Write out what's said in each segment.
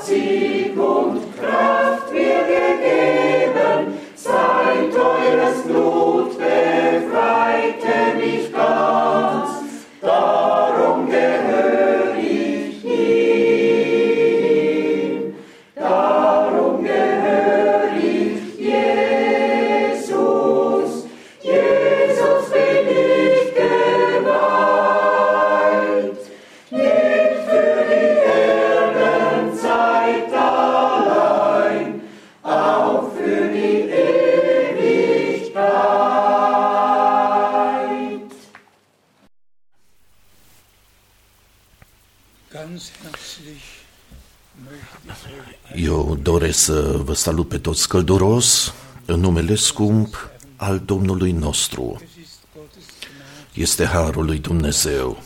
Sieg und Kraft mir gegeben, sein teures Blut befreite mich ganz, darum gehör ich ihm, darum gehör ich Jesus, Jesus bin ich geweiht, nicht für die Erdenzeit allein, auch für die Ewigkeit. Eu doresc să vă salut pe toți călduros în numele scump al Domnului nostru. Este harul lui Dumnezeu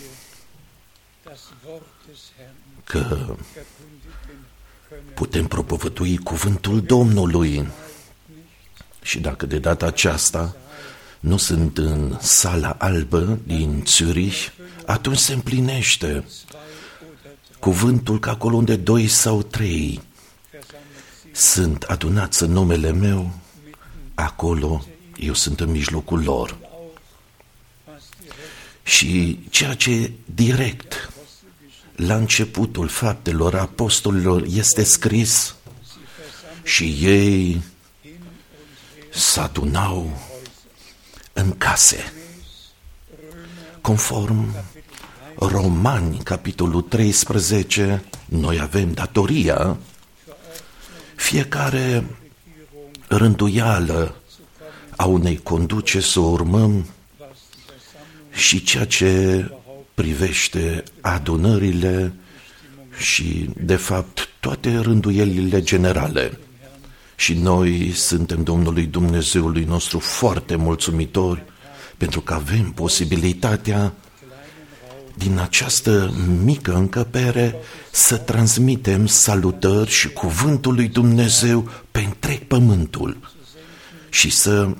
că putem propovădui cuvântul Domnului. Și dacă de data aceasta nu sunt în sala albă din Zürich, atunci se împlinește cuvântul că acolo unde 2 sau 3 sunt adunați în numele meu, acolo eu sunt în mijlocul lor. Și ceea ce direct la începutul faptelor apostolilor este scris, și ei s-adunau în case. Conform Romani, capitolul 13, noi avem datoria, fiecare rânduială a unei conduceri să o urmăm, și ceea ce privește adunările și, de fapt, toate rânduielile generale. Și noi suntem Domnului Dumnezeului nostru foarte mulțumitori pentru că avem posibilitatea din această mică încăpere să transmitem salutări și cuvântul lui Dumnezeu pe întreg pământul și să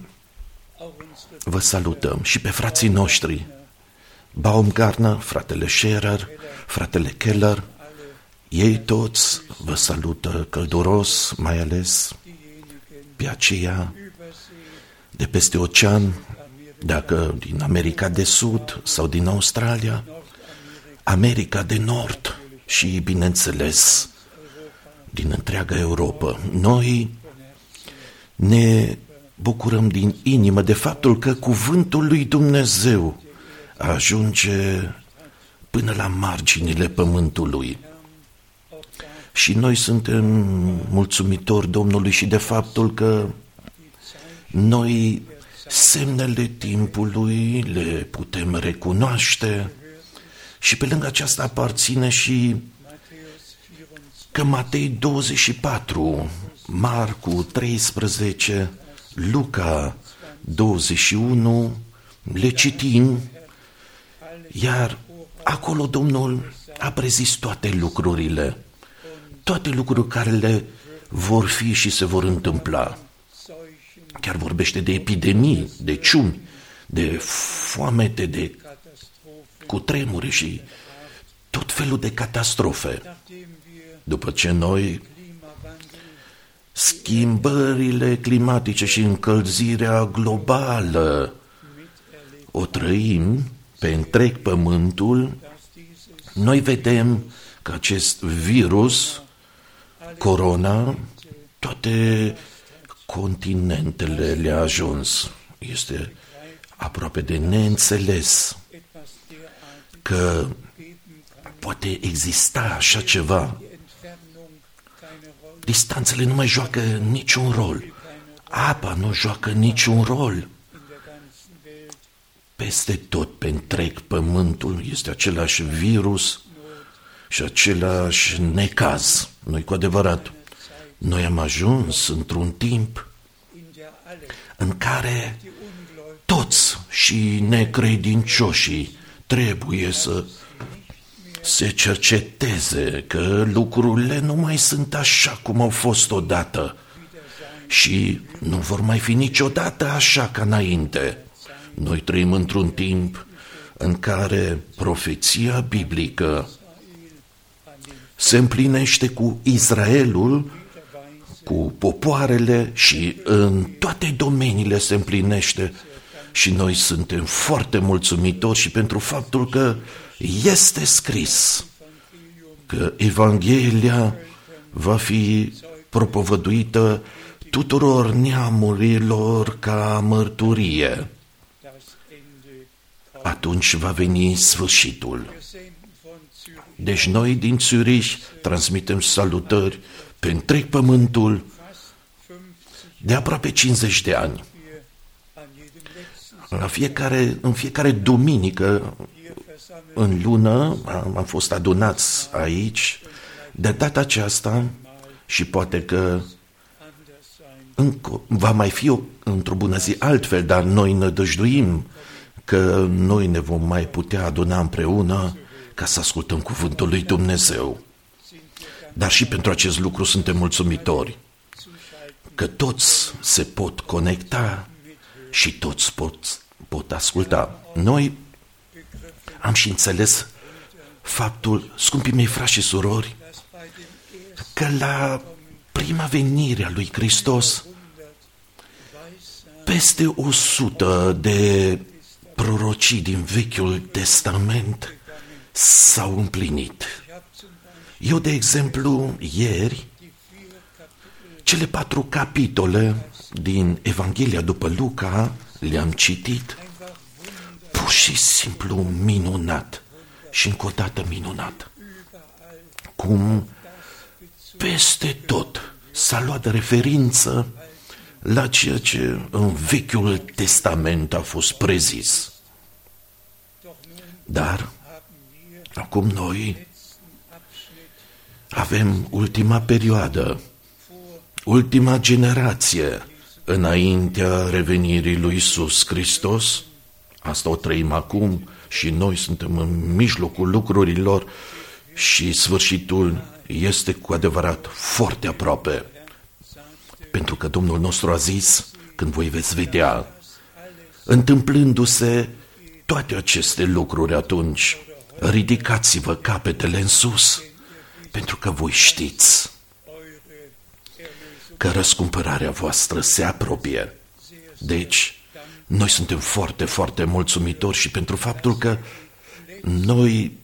vă salutăm și pe frații noștri, Baumgartner, fratele Scherer, fratele Keller, ei toți vă salută călduros, mai ales pe aceia de peste ocean, dacă din America de Sud sau din Australia, America de Nord și, bineînțeles, din întreaga Europa. Noi ne bucurăm din inimă de faptul că cuvântul lui Dumnezeu ajunge până la marginile pământului. Și noi suntem mulțumitori Domnului și de faptul că noi semnele timpului le putem recunoaște și pe lângă aceasta aparține și că Matei 24, Marcu 13, Luca 21, le citim, iar acolo Domnul a prezis toate lucrurile care le vor fi și se vor întâmpla. Chiar vorbește de epidemii, de ciumi, de foamete, de cutremure și tot felul de catastrofe. După ce noi schimbările climatice și încălzirea globală o trăim pe întreg pământul, noi vedem că acest virus, corona, toate continentele le-a ajuns. Este aproape de neînțeles că poate exista așa ceva. Distanțele nu mai joacă niciun rol. Apa nu joacă niciun rol. Peste tot pe întreg pământul este același virus și același necaz. Noi cu adevărat, noi am ajuns într-un timp în care toți și necredincioșii trebuie să se cerceteze că lucrurile nu mai sunt așa cum au fost odată și nu vor mai fi niciodată așa ca înainte. Noi trăim într-un timp în care profeția biblică se împlinește cu Israelul, cu popoarele și în toate domeniile se împlinește. Și noi suntem foarte mulțumitori și pentru faptul că este scris că Evanghelia va fi propovăduită tuturor neamurilor ca mărturie. Atunci va veni sfârșitul. Deci noi din Zürich transmitem salutări pe întreg pământul de aproape 50 de ani. În fiecare duminică în lună am fost adunați aici. De data aceasta, și poate că va mai fi într-o bună zi altfel, dar noi nădăjduim că noi ne vom mai putea aduna împreună ca să ascultăm cuvântul lui Dumnezeu. Dar și pentru acest lucru suntem mulțumitori, că toți se pot conecta și toți pot asculta. Noi am și înțeles faptul, scumpii mei frați și surori, că la prima venire a lui Hristos, peste 100 de prorocii din Vechiul Testament s-au împlinit. Eu, de exemplu, ieri, cele 4 capitole din Evanghelia după Luca le-am citit, pur și simplu minunat și încă o dată minunat. Cum peste tot s-a luat de referință la ceea ce în Vechiul Testament a fost prezis. Dar acum noi avem ultima perioadă, ultima generație înaintea revenirii lui Iisus Hristos. Asta o trăim acum și noi suntem în mijlocul lucrurilor și sfârșitul este cu adevărat foarte aproape. Pentru că Domnul nostru a zis, când voi veți vedea, întâmplându-se toate aceste lucruri atunci, ridicați-vă capetele în sus, pentru că voi știți că răscumpărarea voastră se apropie. Deci, noi suntem foarte, foarte mulțumitori și pentru faptul că noi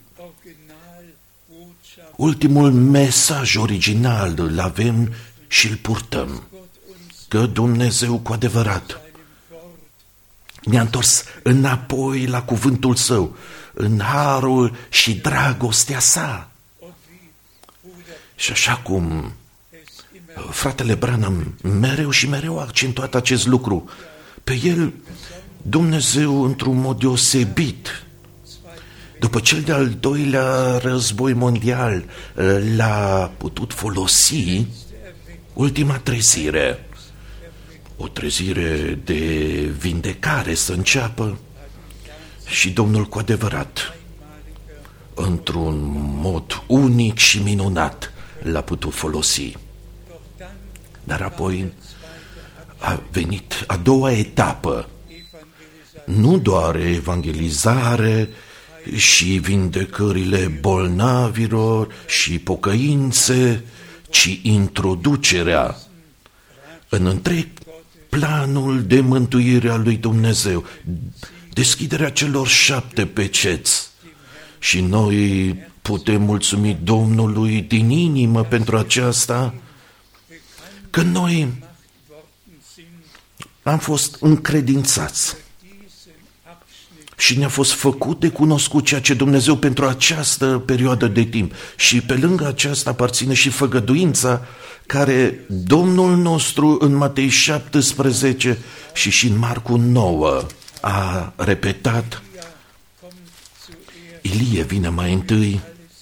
ultimul mesaj original îl avem și îl purtăm. Că Dumnezeu cu adevărat ne-a întors înapoi la cuvântul Său, în harul și dragostea Sa. Și așa cum fratele Branham mereu și mereu a accentuat acest lucru, pe el Dumnezeu într-un mod deosebit, după cel de-al doilea război mondial, l-a putut folosi ultima trezire, o trezire de vindecare să înceapă și Domnul cu adevărat, într-un mod unic și minunat, l-a putut folosi. Dar apoi a venit a doua etapă, nu doar evangelizare și vindecările bolnavilor și pocăințe, ci introducerea în întreg planul de mântuire a lui Dumnezeu, deschiderea celor 7 peceți. Și noi putem mulțumi Domnului din inimă pentru aceasta, că noi am fost încredințați și ne-a fost făcut de cunoscut ceea ce Dumnezeu pentru această perioadă de timp. Și pe lângă aceasta aparține și făgăduința care Domnul nostru în Matei 17 și în Marcu 9 a repetat. Ilie vine mai întâi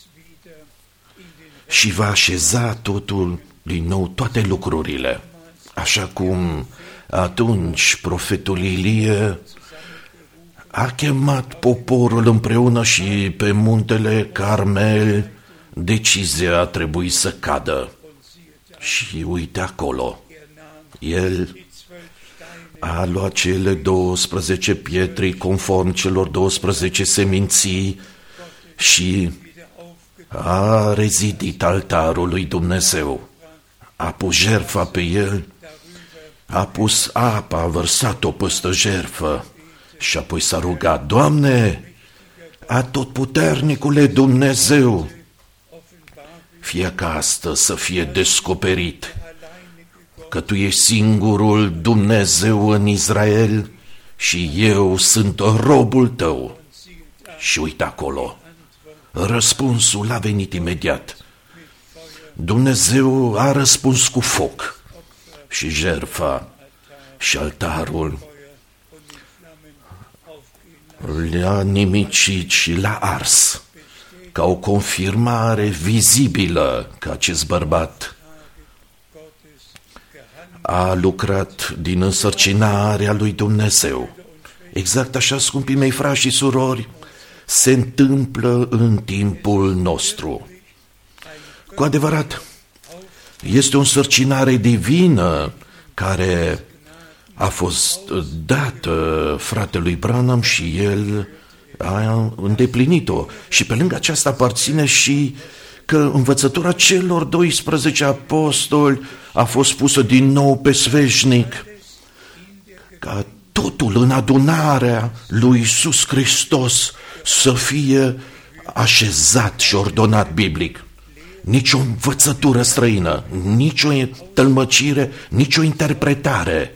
și va așeza totul din nou, toate lucrurile. Așa cum atunci profetul Ilie a chemat poporul împreună și pe muntele Carmel decizia a trebuit să cadă. Și uite acolo, el a luat cele 12 pietre conform celor 12 seminții și a rezidit altarul lui Dumnezeu, a pus jertfa pe el, a pus apa, a vărsat-o peste jertfă și apoi s-a rugat: Doamne, Atotputernicule Dumnezeu, fie ca astăzi să fie descoperit că Tu ești singurul Dumnezeu în Israel și eu sunt robul Tău. Și uite acolo, răspunsul a venit imediat. Dumnezeu a răspuns cu foc și jertfa și altarul le-a nimicit și l-a ars, ca o confirmare vizibilă că acest bărbat a lucrat din însărcinarea lui Dumnezeu. Exact așa, scumpii mei frați și surori, se întâmplă în timpul nostru. Cu adevărat, este o însărcinare divină care a fost dată fratelui Branham și el a îndeplinit-o. Și pe lângă aceasta aparține și că învățătura celor 12 apostoli a fost pusă din nou pe sfeșnic, ca totul în adunarea lui Iisus Hristos să fie așezat și ordonat biblic. Nici o învățătură străină, nici o tălmăcire, nici o interpretare.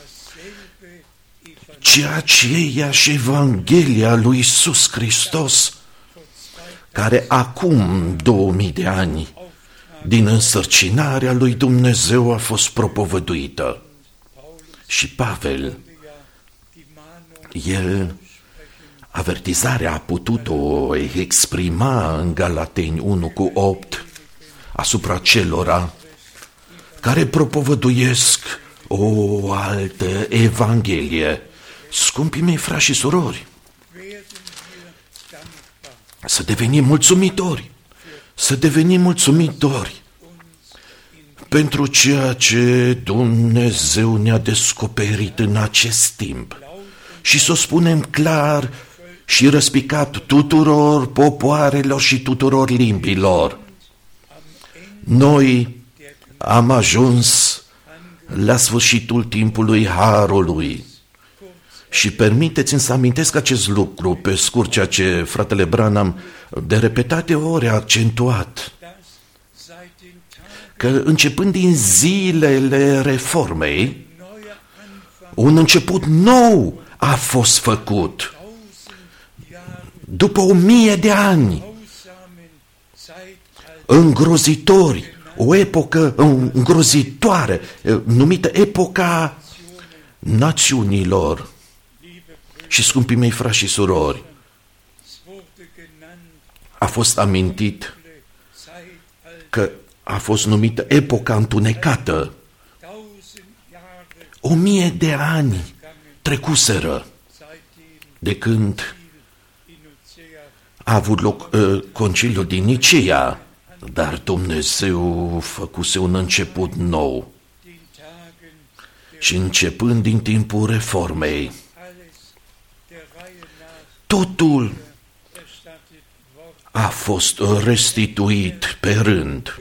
Ceea ce e și Evanghelia lui Iisus Hristos, care acum 2000 de ani din însărcinarea lui Dumnezeu a fost propovăduită. Și Pavel, el avertizarea a putut-o exprima în Galateni 1:8 asupra celora care propovăduiesc o altă Evanghelie. Scumpii mei frați și surori, să devenim mulțumitori pentru ceea ce Dumnezeu ne-a descoperit în acest timp și să o spunem clar și răspicat tuturor popoarelor și tuturor limbilor. Noi am ajuns la sfârșitul timpului harului. Și permiteți-mi să amintesc acest lucru pe scurt, ceea ce fratele Branham de repetate ori a accentuat, că începând din zilele reformei, un început nou a fost făcut. După 1000 de ani, îngrozitori, o epocă îngrozitoare, numită epoca națiunilor. Și scumpii mei frați și surori, a fost amintit că a fost numită epoca întunecată. 1000 de ani trecuseră de când a avut loc conciliul din Nicea, dar Dumnezeu făcuse un început nou. Și începând din timpul reformei, totul a fost restituit pe rând.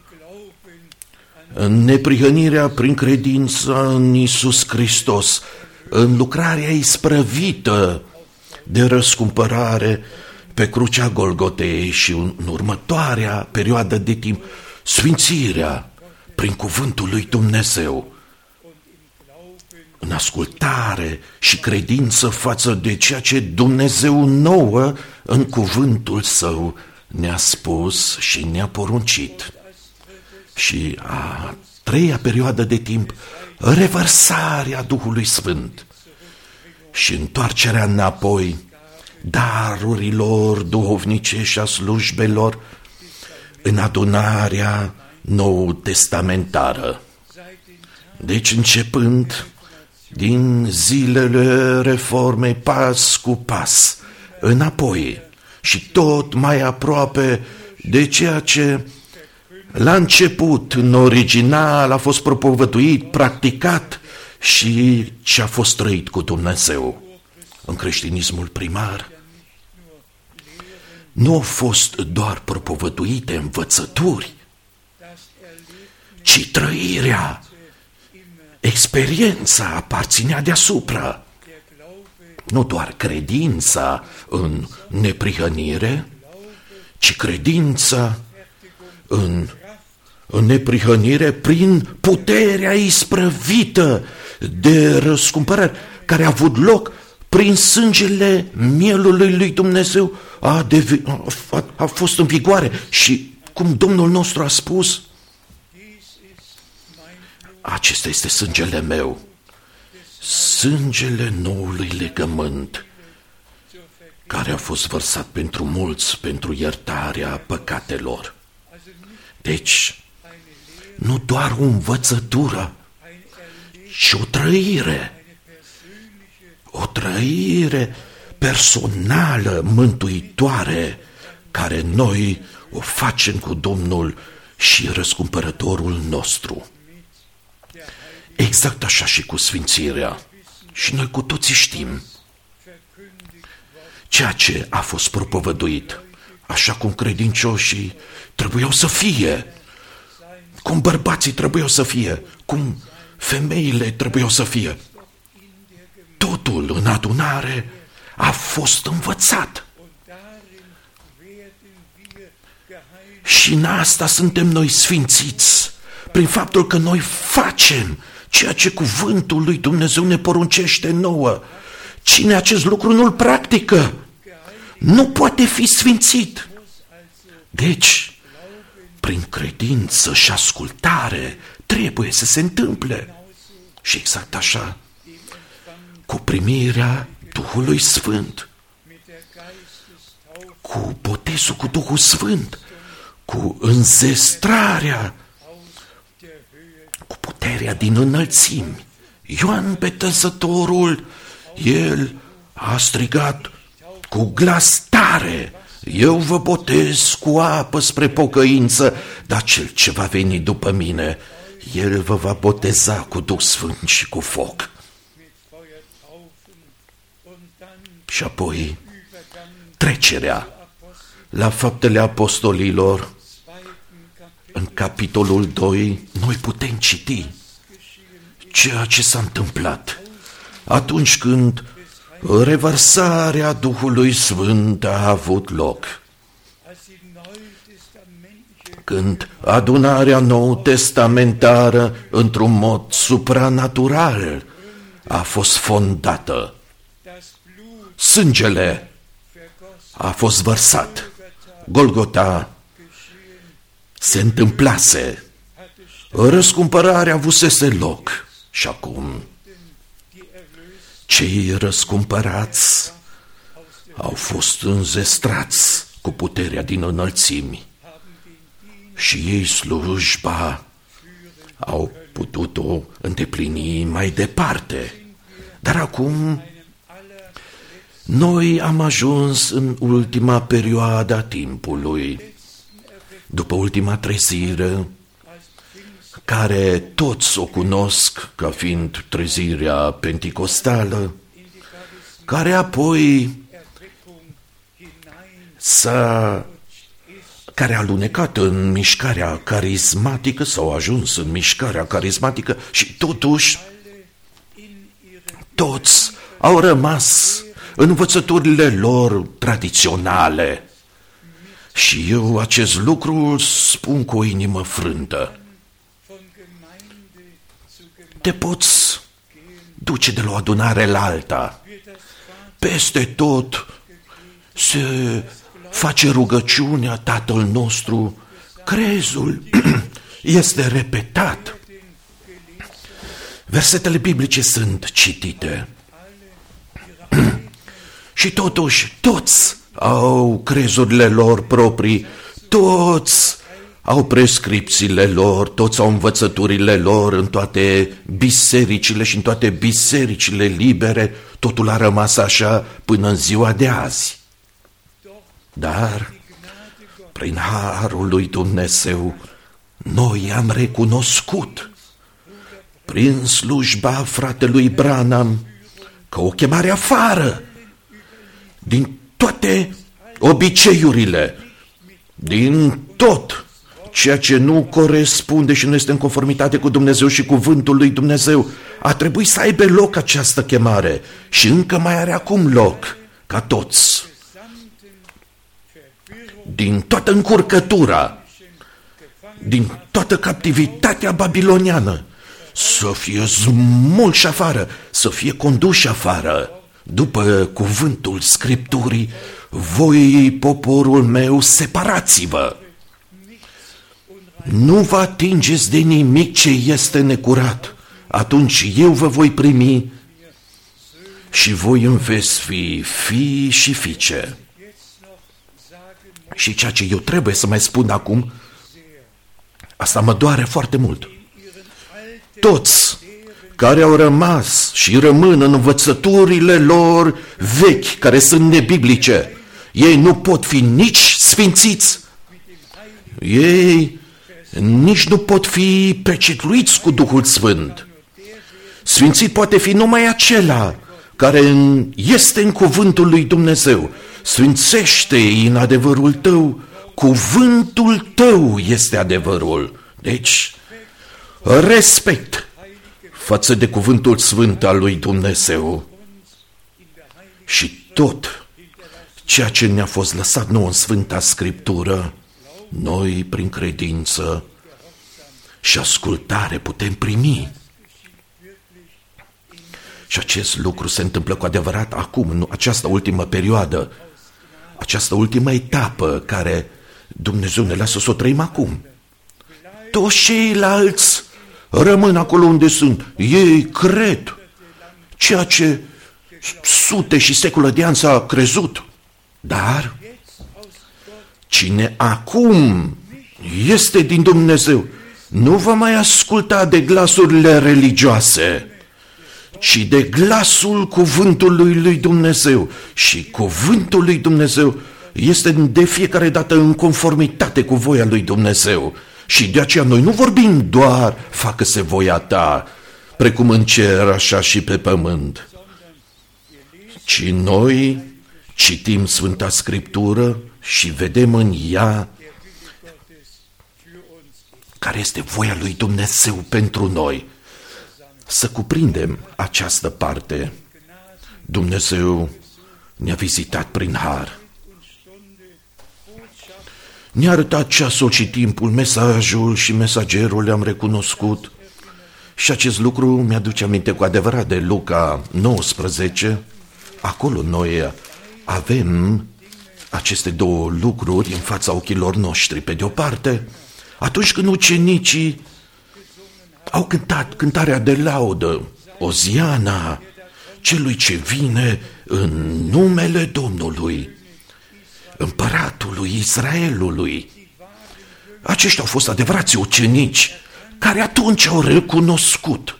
În neprihănirea prin credință în Iisus Hristos, în lucrarea isprăvită de răscumpărare pe crucea Golgotei și în următoarea perioadă de timp, sfințirea prin cuvântul lui Dumnezeu, în ascultare și credință față de ceea ce Dumnezeu nouă în cuvântul Său ne-a spus și ne-a poruncit. Și a treia perioadă de timp, revărsarea Duhului Sfânt și întoarcerea înapoi darurilor duhovnice și a slujbelor în adunarea nou-testamentară. Deci începând din zilele reformei, pas cu pas, înapoi și tot mai aproape de ceea ce la început, în original, a fost propovăduit, practicat și ce a fost trăit cu Dumnezeu în creștinismul primar. nu au fost doar propovăduite învățături, ci trăirea, experiența aparținea deasupra. Nu doar credința în neprihănire, ci credința în neprihănire prin puterea isprăvită de răscumpărare, care a avut loc prin sângele mielului lui Dumnezeu, a fost în vigoare. Și cum Domnul nostru a spus, acesta este sângele meu, sângele noului legământ, care a fost vărsat pentru mulți, pentru iertarea păcatelor. Deci, nu doar o învățătură, ci o trăire personală, mântuitoare, care noi o facem cu Domnul și Răscumpărătorul nostru. Exact așa și cu sfințirea. Și noi cu toții știm ceea ce a fost propovăduit, așa cum credincioșii trebuiau să fie, cum bărbații trebuiau să fie, cum femeile trebuiau să fie. Totul în adunare a fost învățat. Și în asta suntem noi sfințiți, prin faptul că noi facem ceea ce cuvântul lui Dumnezeu ne poruncește nouă. Cine acest lucru nu-l practică, nu poate fi sfințit. Deci, prin credință și ascultare, trebuie să se întâmple. Și exact așa, cu primirea Duhului Sfânt, cu botezul cu Duhul Sfânt, cu înzestrarea, cu puterea din înălțimi. Ioan Botezătorul, el a strigat cu glas tare: eu vă botez cu apă spre pocăință, dar cel ce va veni după mine, el vă va boteza cu Duh Sfânt și cu foc. Și apoi trecerea la Faptele Apostolilor, în capitolul 2, noi putem citi ceea ce s-a întâmplat atunci când revărsarea Duhului Sfânt a avut loc. Când adunarea nou-testamentară, într-un mod supranatural, a fost fondată. Sângele a fost vărsat. Golgota se întâmplase. Răscumpărarea avusese loc. Și acum cei răscumpărați au fost înzestrați cu puterea din înălțimi și ei slujba au putut-o îndeplini mai departe. Dar acum noi am ajuns în ultima perioadă a timpului, după ultima trezire, care toți o cunosc ca fiind trezirea penticostală, care apoi care a alunecat în mișcarea carismatică sau a ajuns în mișcarea carismatică și totuși toți au rămas în învățăturile lor tradiționale. Și eu acest lucru îl spun cu o inimă frântă. Te poți duce de la o adunare la alta. Peste tot se face rugăciunea Tatăl nostru, crezul este repetat. Versetele biblice sunt citite. Și totuși, toți au crezurile lor proprii, toți au prescripțiile lor, toți au învățăturile lor în toate bisericile și în toate bisericile libere, totul a rămas așa până în ziua de azi. Dar, prin harul lui Dumnezeu, noi am recunoscut, prin slujba fratelui Branham, că o chemare afară din toate obiceiurile, din tot ceea ce nu corespunde și nu este în conformitate cu Dumnezeu și cuvântul lui Dumnezeu. A trebuit să aibă loc această chemare și încă mai are acum loc, ca toți. Din toată încurcătura, din toată captivitatea babiloniană, să fie smulși afară, să fie conduși afară. După cuvântul Scripturii, voi, poporul meu, separați-vă. Nu vă atingeți de nimic ce este necurat. Atunci eu vă voi primi și voi îmi veți fi fii și fiice. Și ceea ce eu trebuie să mai spun acum, asta mă doare foarte mult. Toți care au rămas și rămân în învățăturile lor vechi, care sunt nebiblice, ei nu pot fi nici sfințiți, ei nici nu pot fi pecetluiți cu Duhul Sfânt. Sfințit poate fi numai acela care este în cuvântul lui Dumnezeu. Sfințește-i în adevărul tău, cuvântul tău este adevărul. Deci, respect față de cuvântul sfânt al lui Dumnezeu și tot ceea ce ne-a fost lăsat nouă în Sfânta Scriptură, noi, prin credință și ascultare, putem primi. Și acest lucru se întâmplă cu adevărat acum, în această ultimă perioadă, această ultimă etapă care Dumnezeu ne lasă să o trăim acum. Toți ceilalți rămân acolo unde sunt. Ei cred ceea ce sute și secole de ani s-a crezut. Dar cine acum este din Dumnezeu nu va mai asculta de glasurile religioase, ci de glasul cuvântului lui Dumnezeu. Și cuvântul lui Dumnezeu este de fiecare dată în conformitate cu voia lui Dumnezeu. Și de aceea noi nu vorbim doar facă-se voia ta, precum în cer, așa și pe pământ, ci noi citim Sfânta Scriptură și vedem în ea care este voia lui Dumnezeu pentru noi. Să cuprindem această parte. Dumnezeu ne-a vizitat prin har. Ne-a arătat ceasul și timpul, mesajul și mesagerul le-am recunoscut. Și acest lucru mi-aduce aminte cu adevărat de Luca 19. Acolo noi avem aceste două lucruri în fața ochilor noștri. Pe de-o parte, atunci când ucenicii au cântat cântarea de laudă, Oziana, celui ce vine în numele Domnului, împăratului Israelului. Aceștia au fost adevărați ucenici care atunci au recunoscut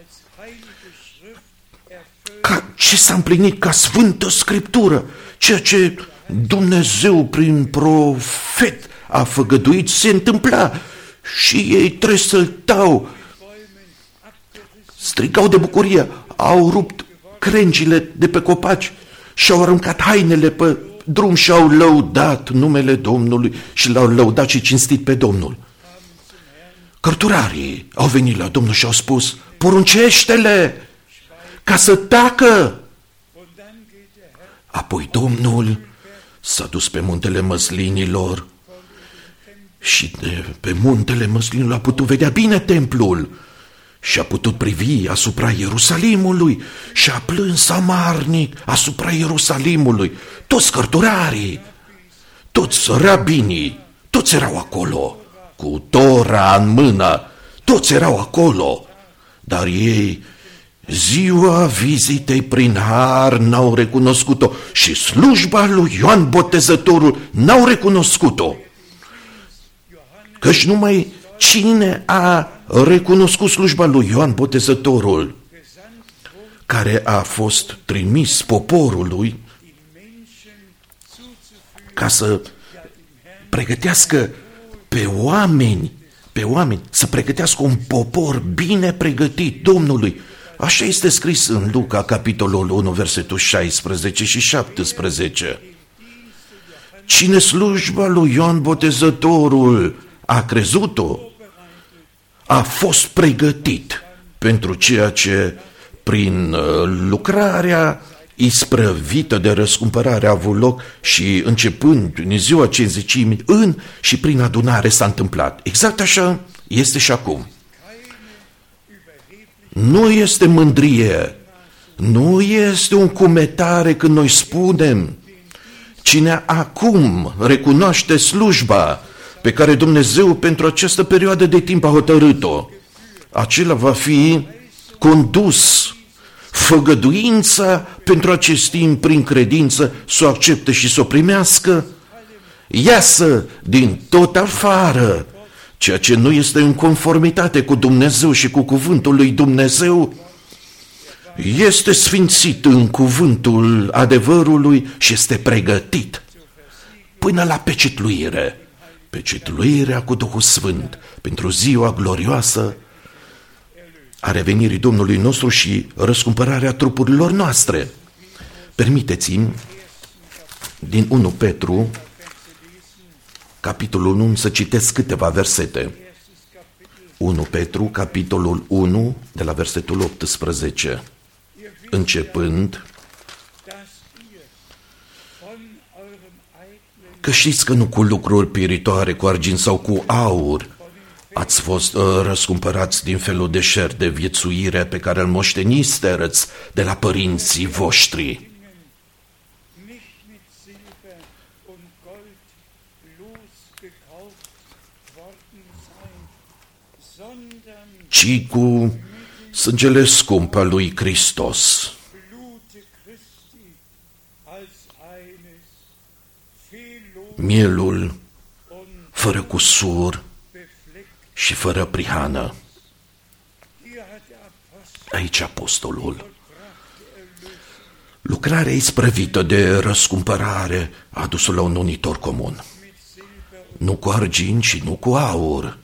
ce s-a împlinit ca Sfântă Scriptură, ceea ce Dumnezeu prin profet a făgăduit se întâmpla și ei tresăltau, strigau de bucurie, au rupt crengile de pe copaci și au aruncat hainele pe drum și au lăudat numele Domnului și l-au lăudat și cinstit pe Domnul. Cărturarii au venit la Domnul și au spus, poruncește-le ca să tacă. Apoi Domnul s-a dus pe muntele măslinilor și pe muntele măslinilor a putut vedea bine templul și a putut privi asupra Ierusalimului și a plâns amarnic asupra Ierusalimului. Toți cărturarii, toți rabinii, toți erau acolo, cu Tora în mână, toți erau acolo, dar ei ziua vizitei prin har n-au recunoscut-o și slujba lui Ioan Botezătorul n-au recunoscut-o. Căci numai cine a recunoscut slujba lui Ioan Botezătorul, care a fost trimis poporului ca să pregătească pe oameni, să pregătească un popor bine pregătit Domnului. Așa este scris în Luca, capitolul 1, versetul 16 și 17. Cine slujba lui Ioan Botezătorul a crezut-o, a fost pregătit pentru ceea ce prin lucrarea isprăvită de răscumpărare a avut loc și începând din ziua Cincizecimii și prin adunare s-a întâmplat. Exact așa este și acum. Nu este mândrie, nu este un cumetare când noi spunem: cine acum recunoaște slujba pe care Dumnezeu pentru această perioadă de timp a hotărât-o, acela va fi condus. Făgăduința pentru acest timp prin credință să o accepte și să o primească, iasă din tot afară ceea ce nu este în conformitate cu Dumnezeu și cu cuvântul lui Dumnezeu, este sfințit în cuvântul adevărului și este pregătit până la pecetluirea cu Duhul Sfânt pentru ziua glorioasă a revenirii Domnului nostru și răscumpărarea trupurilor noastre. Permiteți-mi din 1 Petru, capitolul 1, să citesc câteva versete. 1 Petru, capitolul 1, de la versetul 18, începând: că știți că nu cu lucruri piritoare, cu argint sau cu aur, ați fost răscumpărați din felul deșert de viețuire pe care îl moșteniserăți de la părinții voștri, ci cu sângele scump al lui Hristos, mielul fără cusur și fără prihană. Aici apostolul. Lucrarea isprăvită de răscumpărare a adus-o la un unitor comun. Nu cu argint și nu cu aur,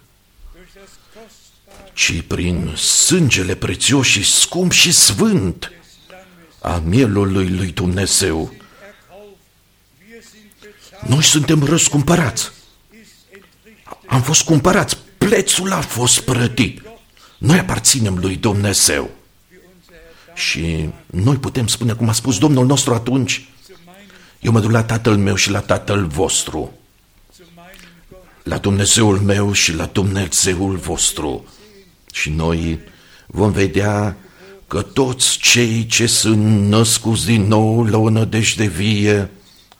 ci prin sângele prețios și scump și sfânt a mielului lui Dumnezeu. Noi suntem răscumpărați. Am fost cumpărați. Prețul a fost plătit. Noi aparținem lui Dumnezeu. Și noi putem spune, cum a spus Domnul nostru atunci: eu mă duc la Tatăl meu și la Tatăl vostru, la Dumnezeul meu și la Dumnezeul vostru. Și noi vom vedea că toți cei ce sunt născuți din nou la o nădejde vie,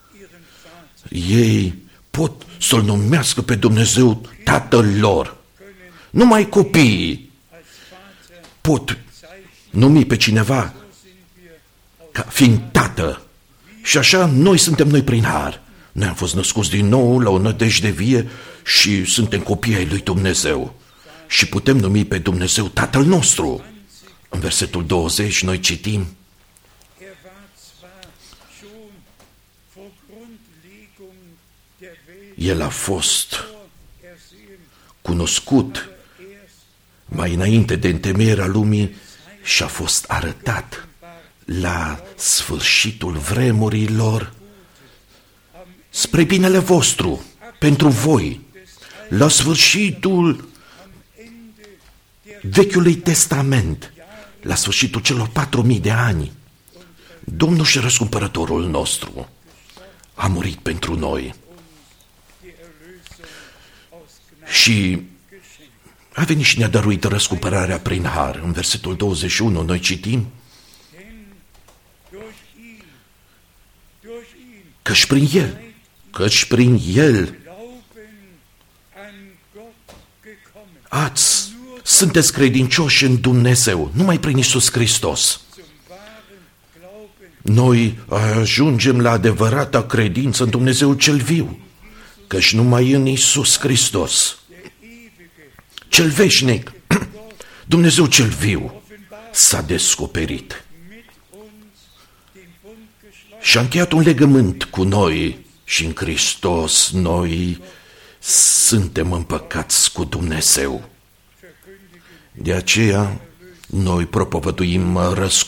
ei pot să-L numească pe Dumnezeu Tatăl lor. Numai copiii pot numi pe cineva ca fiind tată. Și așa noi suntem noi prin har. Noi am fost născuți din nou la o nădejde vie și suntem copii ai lui Dumnezeu. Și putem numi pe Dumnezeu Tatăl nostru. În versetul 20 noi citim: El a fost cunoscut mai înainte de întemeierea lumii și a fost arătat la sfârșitul vremurilor spre binele vostru, pentru voi, la sfârșitul Vechiului Testament, la sfârșitul celor 4000 de ani, Domnul și răscumpărătorul nostru a murit pentru noi și a venit și ne-a dăruit răscumpărarea prin har. În versetul 21 noi citim: căci prin El sunteți credincioși în Dumnezeu, numai prin Iisus Hristos. Noi ajungem la adevărata credință în Dumnezeu cel viu, căci numai în Iisus Hristos, cel veșnic, Dumnezeu cel viu, s-a descoperit și a încheiat un legământ cu noi și în Hristos noi suntem împăcați cu Dumnezeu. De aceea noi propovăduim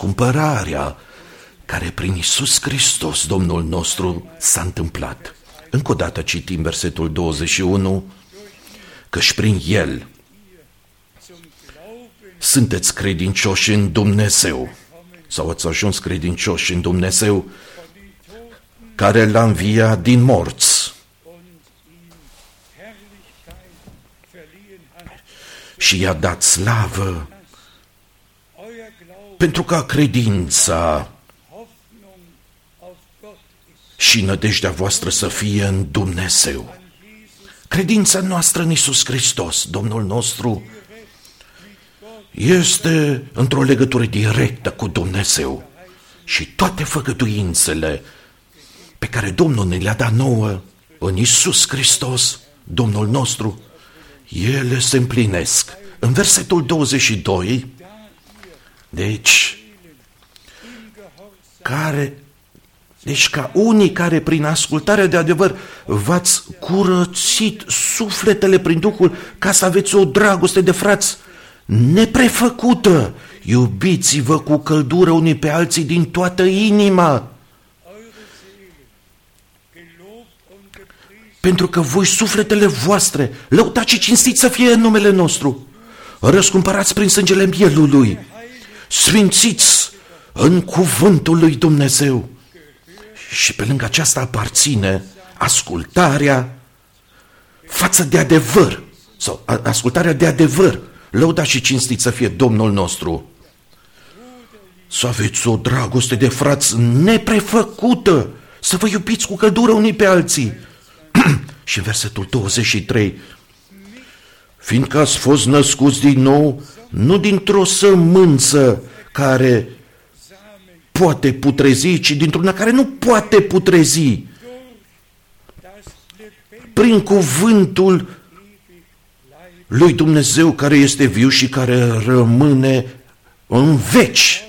răscumpărarea care prin Iisus Hristos, Domnul nostru, s-a întâmplat. Încă o dată citim versetul 21, căci prin el sunteți credincioși în Dumnezeu, sau ați ajuns credincioși în Dumnezeu, care l-a înviat din morți și i-a dat slavă, pentru ca credința și nădejdea voastră să fie în Dumnezeu. Credința noastră în Iisus Hristos, Domnul nostru, este într-o legătură directă cu Dumnezeu și toate făgăduințele pe care Domnul ne le-a dat nouă în Iisus Hristos, Domnul nostru, ele se împlinesc. În versetul 22, deci ca unii care prin ascultarea de adevăr v-ați curățit sufletele prin Duhul ca să aveți o dragoste de frați neprefăcută, iubiți-vă cu căldură unii pe alții din toată inima, pentru că voi sufletele voastre lăutați și cinstiți să fie în numele nostru, răscumpărați prin sângele mielului, sfințiți în cuvântul lui Dumnezeu. Și pe lângă aceasta aparține ascultarea față de adevăr, sau ascultarea de adevăr. Lăudați și cinstiți să fie Domnul nostru. Să aveți o dragoste de frați neprefăcută, să vă iubiți cu căldură unii pe alții. Și în versetul 23, fiindcă ați fost născuți din nou, nu dintr-o sămânță care poate putrezi, ci dintr-una care nu poate putrezi, prin cuvântul lui Dumnezeu care este viu și care rămâne în veci.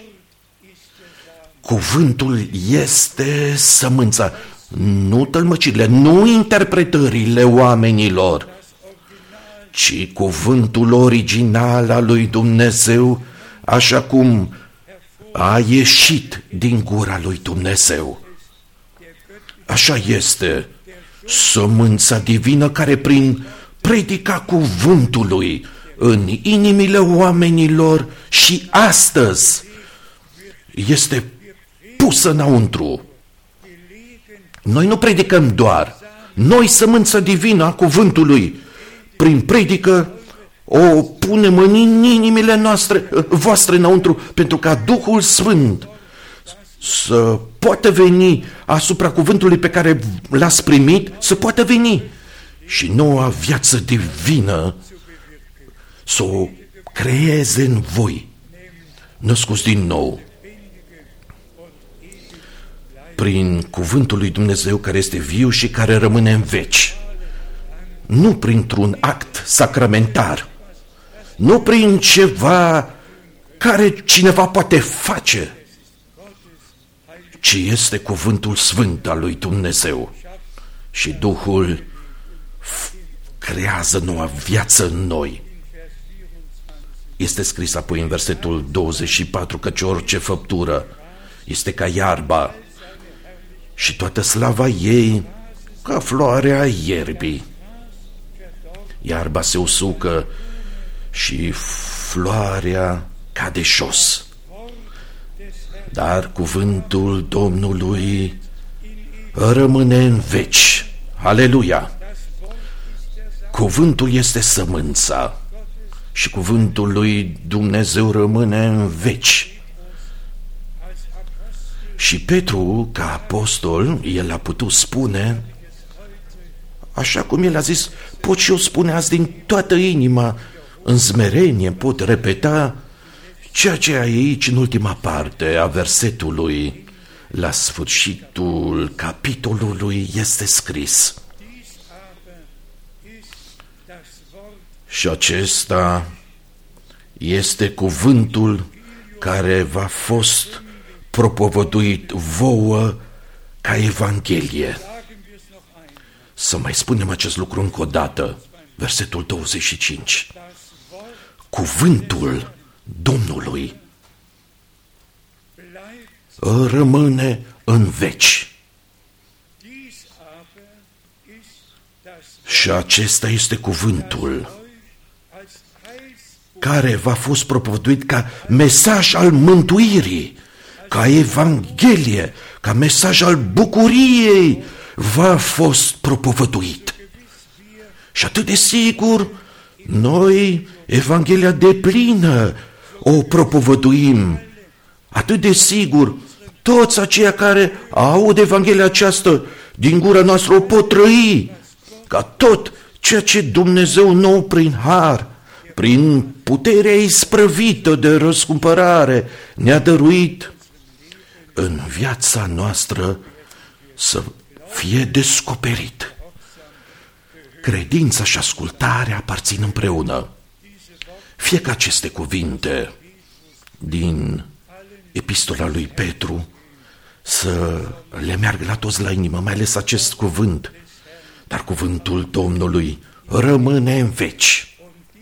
Cuvântul este sămânța, nu tălmăcirile, nu interpretările oamenilor, ci cuvântul original al lui Dumnezeu, așa cum a ieșit din gura lui Dumnezeu. Așa este sămânța divină care prin predica cuvântului în inimile oamenilor și astăzi este pusă înăuntru. Noi nu predicăm doar, noi sămânța divină a cuvântului prin predică o punem în inimile voastre înăuntru, pentru ca Duhul Sfânt să poată veni asupra cuvântului pe care l-ați primit, să poată veni și noua viață divină să o creeze în voi, născuți din nou, prin cuvântul lui Dumnezeu care este viu și care rămâne în veci, nu printr-un act sacramentar, nu prin ceva care cineva poate face, ci este cuvântul sfânt al lui Dumnezeu. Și Duhul creează noua viață în noi. Este scris apoi în versetul 24, căci orice făptură este ca iarba și toată slava ei ca floarea ierbii. Iarba se usucă și floarea cade jos, dar cuvântul Domnului rămâne în veci. Aleluia! Cuvântul este sămânța și cuvântul lui Dumnezeu rămâne în veci. Și Petru, ca apostol, el a putut spune, așa cum el a zis, pot și eu spune azi din toată inima, în smerenie pot repeta ceea ce aici, în ultima parte a versetului, la sfârșitul capitolului, este scris. Și acesta este cuvântul care v-a fost propovăduit vouă ca Evanghelie. Să mai spunem acest lucru încă o dată, versetul 25. Cuvântul Domnului rămâne în veci. Și acesta este cuvântul care v-a fost propovăduit ca mesaj al mântuirii, ca Evanghelie, ca mesaj al bucuriei v-a fost propovăduit. Și atât de sigur, noi Evanghelia deplină o propovăduim. Atât de sigur, toți aceia care aud Evanghelia aceasta din gura noastră o pot trăi, ca tot ceea ce Dumnezeu nou prin har, prin puterea isprăvită de răscumpărare ne-a dăruit în viața noastră să fie descoperit. Credința și ascultarea aparțin împreună. Fie că aceste cuvinte din epistola lui Petru să le meargă la toți la inimă, mai ales acest cuvânt, dar cuvântul Domnului rămâne în veci.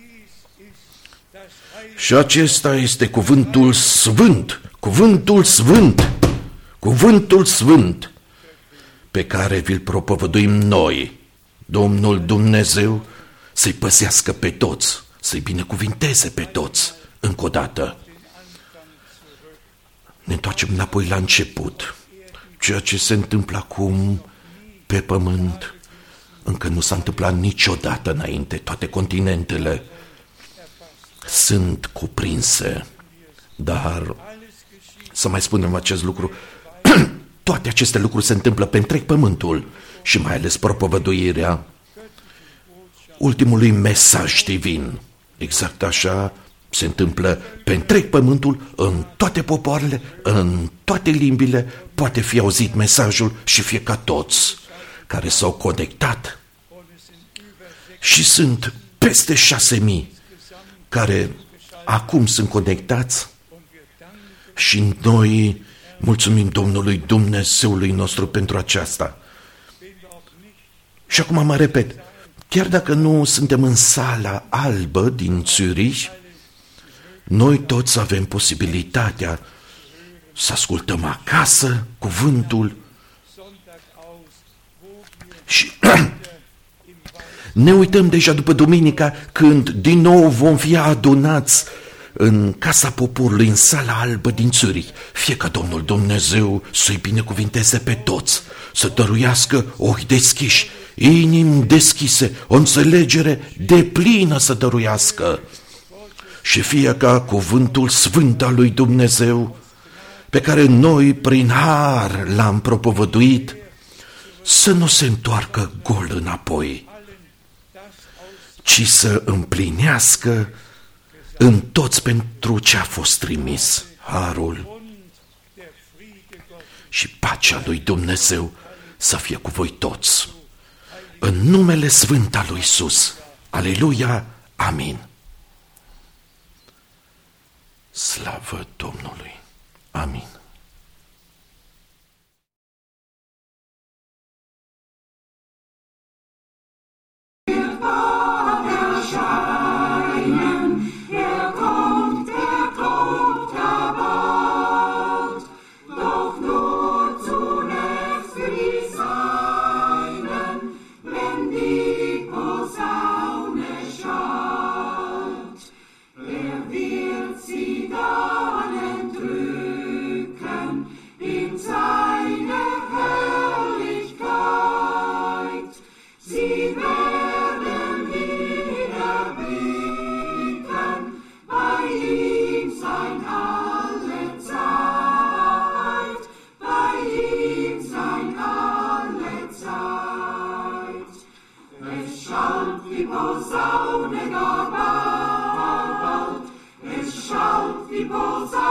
Și acesta este cuvântul sfânt, cuvântul sfânt, cuvântul sfânt pe care vi-l propovăduim noi. Domnul Dumnezeu să-i păzească pe toți, să-i binecuvinteze pe toți. Încă o dată ne întoarcem înapoi la început. Ceea ce se întâmplă acum pe pământ încă nu s-a întâmplat niciodată înainte. Toate continentele sunt cuprinse, dar să mai spunem acest lucru, toate aceste lucruri se întâmplă pe întreg pământul și mai ales propovăduirea ultimului mesaj divin. Exact așa se întâmplă pe întreg pământul, în toate popoarele, în toate limbile, poate fi auzit mesajul și fie ca toți care s-au conectat. Și sunt peste 6.000 care acum sunt conectați și noi mulțumim Domnului Dumnezeului nostru pentru aceasta. Și acum mă repet, chiar dacă nu suntem în sala albă din Zurich, noi toți avem posibilitatea să ascultăm acasă cuvântul și ne uităm deja după duminica când din nou vom fi adunați în Casa Poporului, în sala albă din Zurich. Fie ca Domnul Dumnezeu să-i binecuvinteze pe toți, să dăruiască ochi deschiși, inimi deschise, o înțelegere deplină să dăruiască. Și fie ca cuvântul sfânt al lui Dumnezeu, pe care noi prin har l-am propovăduit, să nu se întoarcă gol înapoi, ci să împlinească în toți pentru ce a fost trimis. Harul și pacea lui Dumnezeu să fie cu voi toți. În numele sfânt al lui Iisus. Aleluia, amin. Slavă Domnului, amin. Die Posaune